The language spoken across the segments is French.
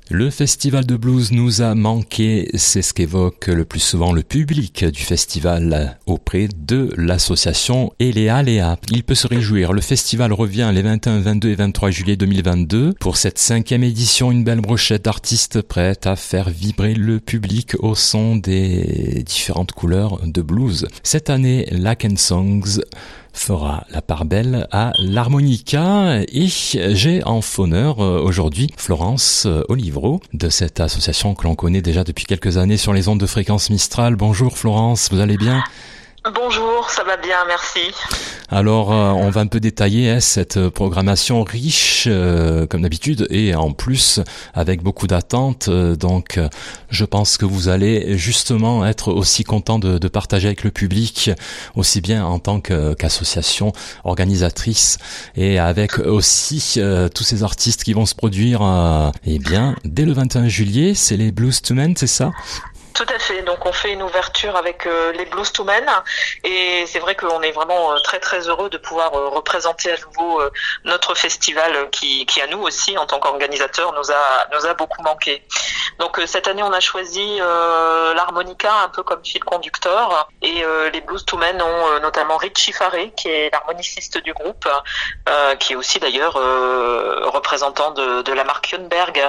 Le festival de blues nous a manqué, c'est ce qu'évoque le plus souvent le public du festival auprès de l'association Elea Lea. Il peut se réjouir, le festival revient les 21, 22 et 23 juillet 2022. Pour cette 5e édition, une belle brochette d'artistes prêtes à faire vibrer le public au son des différentes couleurs de blues. Cette année, Lac & Songs fera la part belle à l'harmonica et j'ai en fauneur aujourd'hui Florence Olivreau de cette association que l'on connaît déjà depuis quelques années sur les ondes de fréquence Mistral. Bonjour Florence, vous allez bien ? Bonjour, ça va bien, merci. Alors, on va un peu détailler cette programmation riche, comme d'habitude, et en plus, avec beaucoup d'attentes. Donc, je pense que vous allez justement être aussi content de partager avec le public, aussi bien en tant qu'association organisatrice, et avec aussi tous ces artistes qui vont se produire, dès le 21 juillet, c'est les Blues to Men, c'est ça ? Tout à fait. Donc on fait une ouverture avec les Blues to Men et c'est vrai qu'on est vraiment très très heureux de pouvoir représenter à nouveau notre festival qui à nous aussi en tant qu'organisateur nous a beaucoup manqué. Donc cette année on a choisi l'harmonica un peu comme fil conducteur et les Blues to Men ont notamment Richie Faré qui est l'harmoniciste du groupe qui est aussi d'ailleurs représentant de la marque Hönberg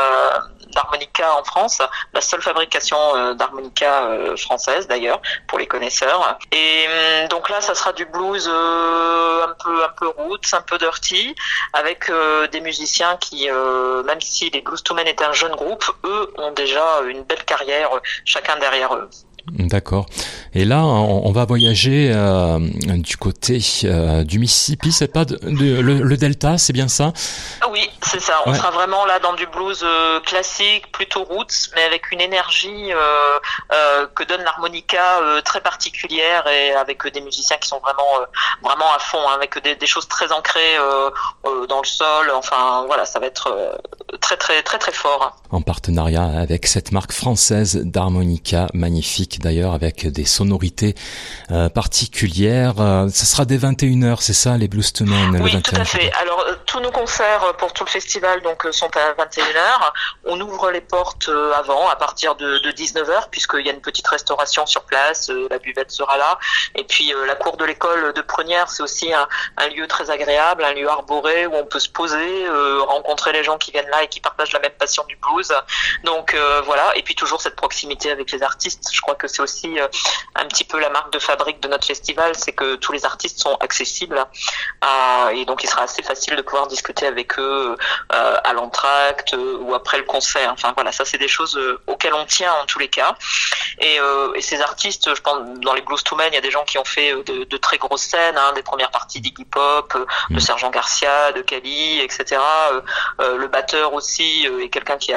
d'harmonica en France, la seule fabrication d'harmonica française d'ailleurs pour les connaisseurs. Et donc là ça sera du blues un peu roots, un peu dirty avec des musiciens qui même si les Blues to Men est un jeune groupe, eux ont déjà une belle carrière chacun derrière eux. D'accord. Et là, on va voyager du côté du Mississippi, c'est pas le Delta, c'est bien ça ? Oui, c'est ça. On sera vraiment là dans du blues classique, plutôt roots, mais avec une énergie que donne l'harmonica très particulière et avec des musiciens qui sont vraiment à fond, avec des choses très ancrées dans le sol. Enfin, voilà, ça va être très très très très fort. En partenariat avec cette marque française d'harmonica magnifique d'ailleurs avec des sonorités particulières. Ça sera dès 21h, c'est ça les Blues to Men? Oui, tout à fait. Alors tous nos concerts pour tout le festival donc sont à 21h. On ouvre les portes avant, à partir de 19h, puisqu'il y a une petite restauration sur place, la buvette sera là. Et puis la cour de l'école de Prunières, c'est aussi un lieu très agréable, un lieu arboré où on peut se poser, rencontrer les gens qui viennent là et qui partagent la même passion du blues. Donc voilà, et puis toujours cette proximité avec les artistes. Je crois que c'est aussi un petit peu la marque de fabrique de notre festival, c'est que tous les artistes sont accessibles et donc il sera assez facile de pouvoir discuter avec eux à l'entracte ou après le concert. Enfin voilà, ça c'est des choses auxquelles on tient en tous les cas. Et ces artistes, je pense dans les Blues to Men, il y a des gens qui ont fait de très grosses scènes, des premières parties d'Iggy Pop, de Sergent Garcia, de Cali, etc. Le batteur aussi est quelqu'un qui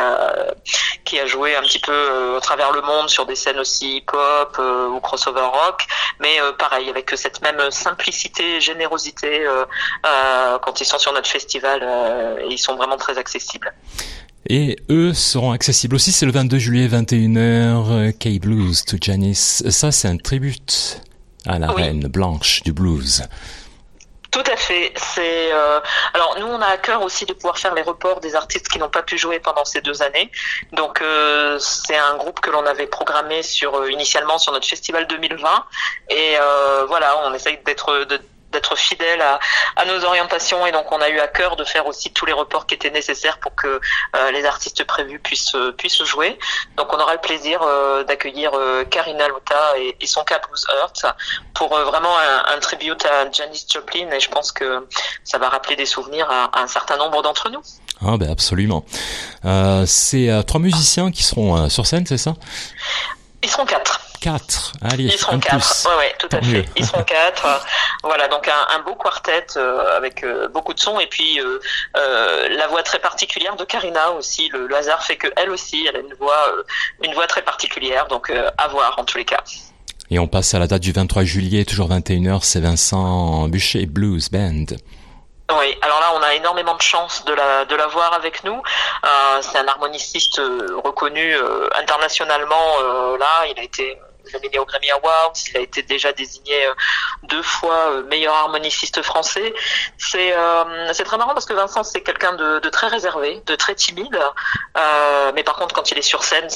a joué un petit peu à travers le monde sur des scènes aussi hip-hop ou crossover rock, mais pareil avec cette même simplicité, générosité quand ils sont sur notre festival et ils sont vraiment très accessibles. Et eux seront accessibles aussi, c'est le 22 juillet 21h, K-Blues to Janis. Ça c'est un tribute à la reine blanche du blues. Tout à fait. Alors nous on a à cœur aussi de pouvoir faire les reports des artistes qui n'ont pas pu jouer pendant ces 2 années. Donc c'est un groupe que l'on avait programmé initialement sur notre festival 2020 et voilà, on essaye d'être fidèle à nos orientations et donc on a eu à cœur de faire aussi tous les reports qui étaient nécessaires pour que les artistes prévus puissent jouer. Donc on aura le plaisir d'accueillir Karina Luta et son cas Blues Earth pour vraiment un tribute à Janis Joplin et je pense que ça va rappeler des souvenirs à un certain nombre d'entre nous. Ah ben absolument. C'est 3 musiciens qui seront sur scène, c'est ça ? Ils seront 4. 4, allez, ils seront 4, ouais, tout à fait. Ils seront 4. Voilà, donc un beau quartet avec beaucoup de sons et puis la voix très particulière de Karina aussi. Le hasard fait que elle aussi, elle a une voix très particulière, donc à voir en tous les cas. Et on passe à la date du 23 juillet, toujours 21h, c'est Vincent Buchet Blues Band. Oui, alors là on a énormément de chance de la voir avec nous. C'est un harmoniciste reconnu internationalement. Là, il a été nominé aux Grammy Awards, il a été déjà désigné 2 fois meilleur harmoniciste français. C'est très marrant parce que Vincent c'est quelqu'un de très réservé, de très timide, Mais par contre, quand il est sur scène,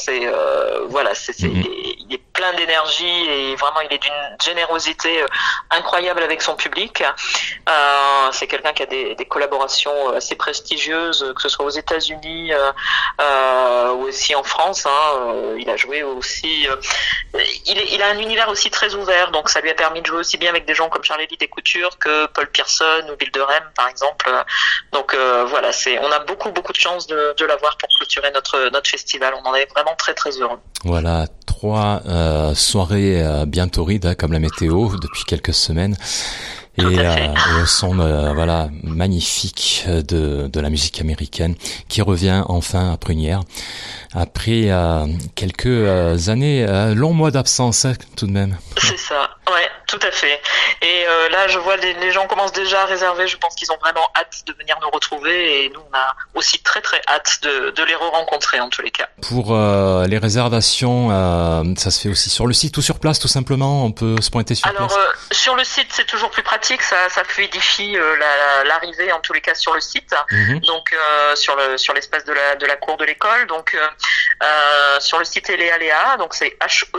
il est plein d'énergie et vraiment il est d'une générosité incroyable avec son public. C'est quelqu'un qui a des collaborations assez prestigieuses, que ce soit aux États-Unis ou aussi en France. Il a joué aussi. Il a un univers aussi très ouvert, donc ça lui a permis de jouer aussi bien avec des gens comme Charles-Élie Descoutures que Paul Pierson ou Bill de Rem, par exemple. Donc voilà, on a beaucoup de chance de l'avoir pour clôturer notre festival. On en est vraiment très très heureux. Voilà, 3 soirées bien torrides, comme la météo depuis quelques semaines. Et au son magnifique de la musique américaine qui revient enfin à Prunières après quelques années, longs mois d'absence tout de même. C'est ça, ouais, tout à fait. Et là, je vois les gens commencent déjà à réserver. Je pense qu'ils ont vraiment hâte de venir nous retrouver, et nous, on a aussi très très hâte de les re-rencontrer en tous les cas. Pour les réservations, ça se fait aussi sur le site ou sur place, tout simplement. On peut se pointer sur place. Alors sur le site, c'est toujours plus pratique. Ça fluidifie l'arrivée en tous les cas sur le site. Donc sur l'espace de la cour de l'école. Donc sur le site Léa Léa, donc c'est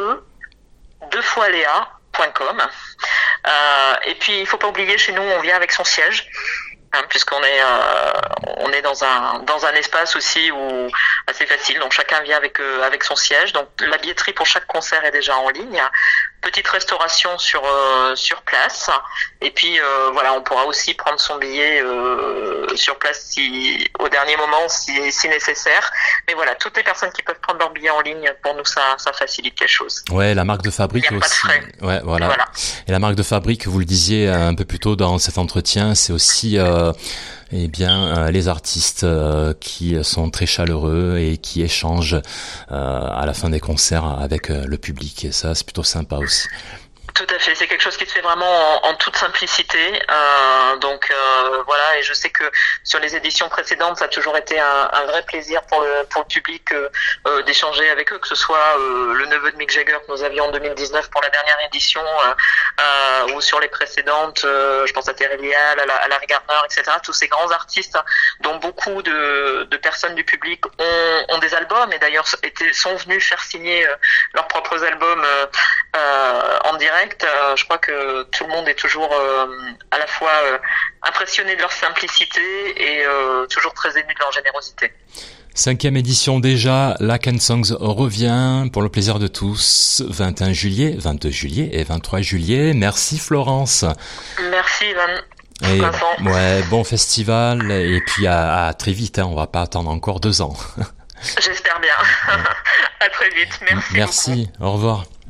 HE2xLéa.com. Et puis il faut pas oublier, chez nous on vient avec son siège, puisqu'on est dans un espace aussi où assez facile, donc chacun vient avec son siège. Donc la billetterie pour chaque concert est déjà en ligne. Petite restauration sur place, et puis on pourra aussi prendre son billet sur place au dernier moment si nécessaire. Mais voilà, toutes les personnes qui peuvent prendre leur billet en ligne, pour nous ça facilite les choses. Ouais, la marque de fabrique aussi. Pas de frais. Ouais, voilà. Et la marque de fabrique, vous le disiez un peu plus tôt dans cet entretien, c'est aussi les artistes qui sont très chaleureux et qui échangent à la fin des concerts avec le public, et ça c'est plutôt sympa aussi. Tout à fait, c'est quelque chose qui se fait vraiment en toute simplicité. Et je sais que sur les éditions précédentes, ça a toujours été un vrai plaisir pour le public d'échanger avec eux, que ce soit le neveu de Mick Jagger que nous avions en 2019 pour la dernière édition, ou sur les précédentes, je pense à Terry Lial, à Larry Gardner, etc. Tous ces grands artistes dont beaucoup de personnes du public ont des albums, et d'ailleurs sont venus faire signer leurs propres albums en direct. Je crois que tout le monde est toujours à la fois impressionné de leur simplicité et toujours très ému de leur générosité. 5e édition déjà, La Can Songs revient pour le plaisir de tous, 21 juillet, 22 juillet et 23 juillet. Merci Florence. Merci Ivan. Et bon festival, et puis à très vite, on va pas attendre encore 2 ans. J'espère bien. À très vite. Merci. Merci, au revoir.